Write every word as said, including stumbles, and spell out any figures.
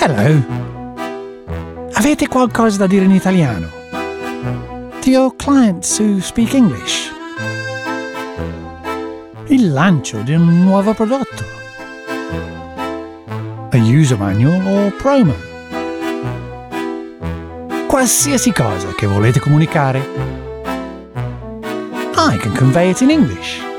Hello. Avete qualcosa da dire in italiano? To your clients who speak English. Il lancio di un nuovo prodotto. A user manual o promo. Qualsiasi cosa che volete comunicare. I can convey it in English.